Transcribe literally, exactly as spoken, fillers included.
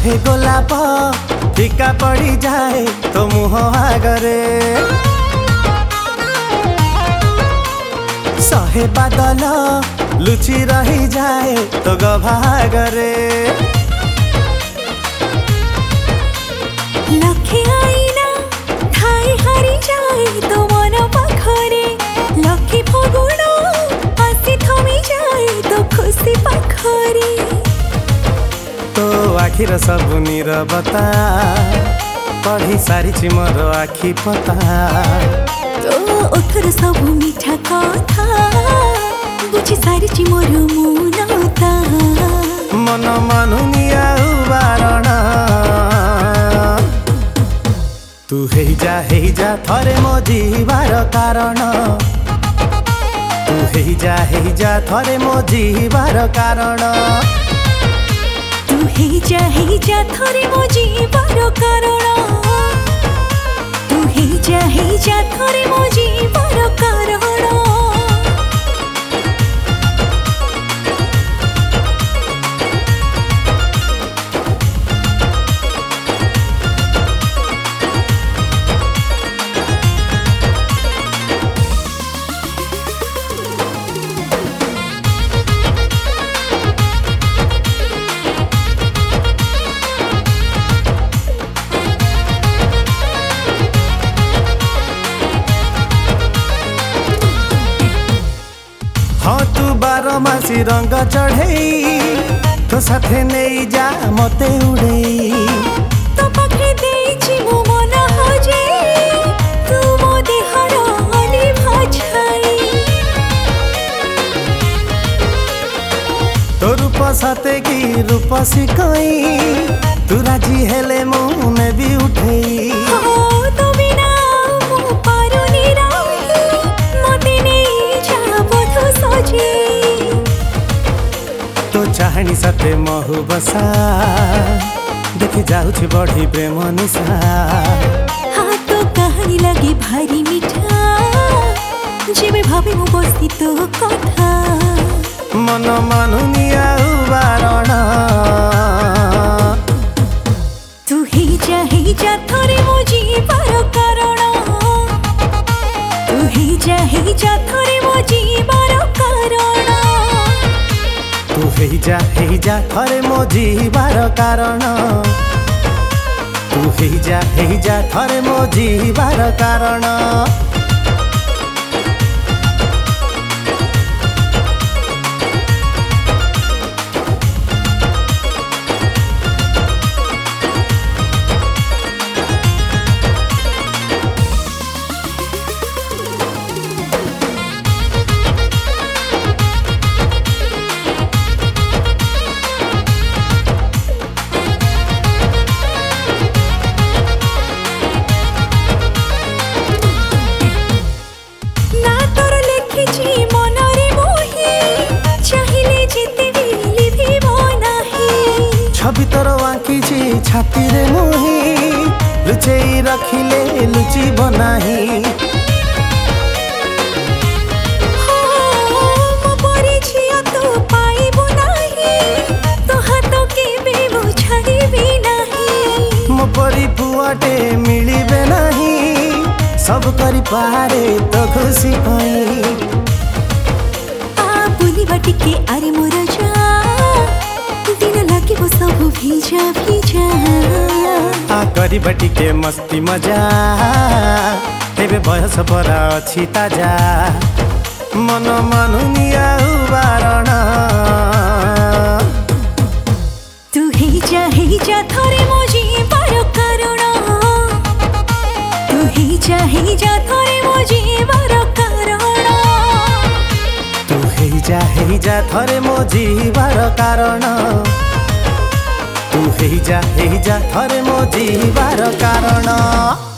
शहे गोलाप फिका पड़ी जाए तो मुह आगरे, शहे बादल लुचि रही जाए तो गभागरे। लखे आईना ठाई हारी जाए तो मन पाखरे, लखे फगुण आसी थमी जाए तो खुशी पाखरे। तो आखिर सब नीरवता पढ़ी सारी मोर आखि पता, तो ओठर सब मीठा कथा बुझी सारी मोर मुनता। मन मानुनिया बारण तू हे जा हे जा थरे मो जीवार कारण, तू हे जा हे जा थरे मो जीवार कारण, तू हे जा हे जा थरे मो जीवार कारण, तू हे जा हे जा थरे मो जीवार कारण। हाँ तू बारो मासी रंग चढ़े तो साथे नहीं जा मते उड़े, तो पाखे देछि मो मन हजे तू मो देहर अली भाछाई। तो रूप साथे की रूप सिकई तू राजी हेले मुने भी उठे। तो बिना मो पारुनी रही मते नहीं जा बधु सजे, तो चाहनी साथे महु बसा देखि जाउछि बढ़ी प्रेम निशा। हाँ तो कहानी लगे भारी मीठा जेबे भावे मो बसी तो कथा। मन मानुनिया बारण तू हे जा हे जा थरे मो जीवार कारण, तू हे जा हे जा थरे मो जीवार कारण, तू हे जा हे जा थरे मो जीवार कारण, तू हे जा हे जा थरे मो जीवार कारण। छवि तोर आँखी छाती रे मुही लुचेई रखिले लुचि बनाही। मो परी पुआटे मिलिबे नहीं सब करी पारे तो खुशी पाई। आ बुली बाटी के आरे मोर जा दिन लगे वो सब भीजा भीजा। आ करी बाटी के मस्ती मजा तेबे बयस परा अछि ताजा। मन मानुनिया बारण तू हे जा हे जा थरे मो जीवार कारण, तू हे जा हे जा थरे मो जीवार कारण, तू हे जा हे जा थरे मो जीवार कारण, तू हे जा हे जा थरे मो जीवार कारण।